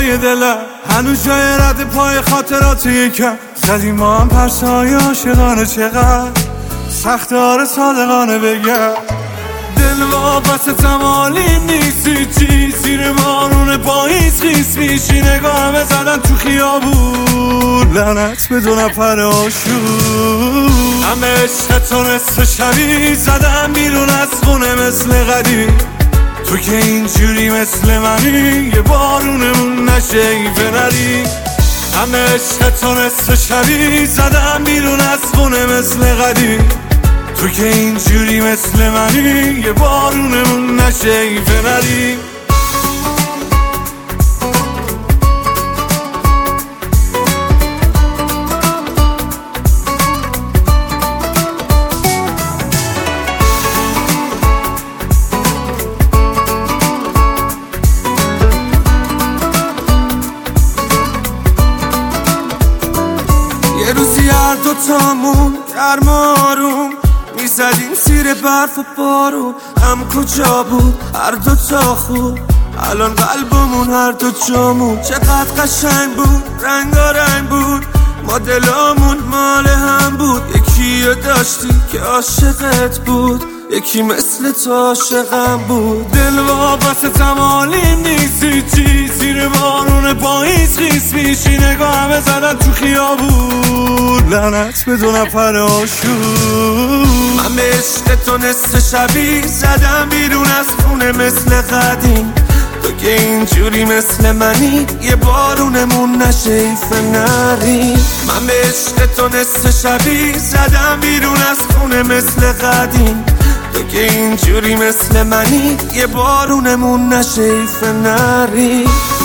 های دلم هنوز جای رد پای خاطرات یکم زدیم ما هم پرسای عاشقانه چقدر سخت آره صادقانه بگم دل واپس تمالیم نیستی چی زیر بارون پاییز خیس میشی نگاه زدن تو خیابون لعنت به 2 نفر آشون همه عشق تو نصف شبی زدم بیرون از خونه مثل قدیم تو که اینجوری مثل منی یه بارونمون نشه ایفه نری همه عشق تو نصف شبی زدم بیرون از خونه مثل قدیم تو که اینجوری مثل منی یه بارونمون نشه ایفه نری یه روزی هر دوتامون گرم آروم میزدیم زیر برف و بارون هم کجا بود هر دوتا خوب الان قلبمون هر دو جامون چقدر قشنگ بود رنگارنگ بود ما دلامون مال هم بود یکی رو داشتی که عاشقت بود یکی مثل تو عاشقم بود دل واپس تمالیم نیستی چی زیر بارون پاییز خیس میشی نگاه زدن تو خیابون لعنت به 2 نفر آشون من به عشق تو نصف شبی زدم بیرون از خونه مثل قدیم تو که اینجوری مثل منی یه بارونمون نشه ایفه نری من به عشق تو نصف شبی زدم بیرون از خونه مثل قدیم تو که اینجوری مثل منی یه بارونمون نشه ایفه نری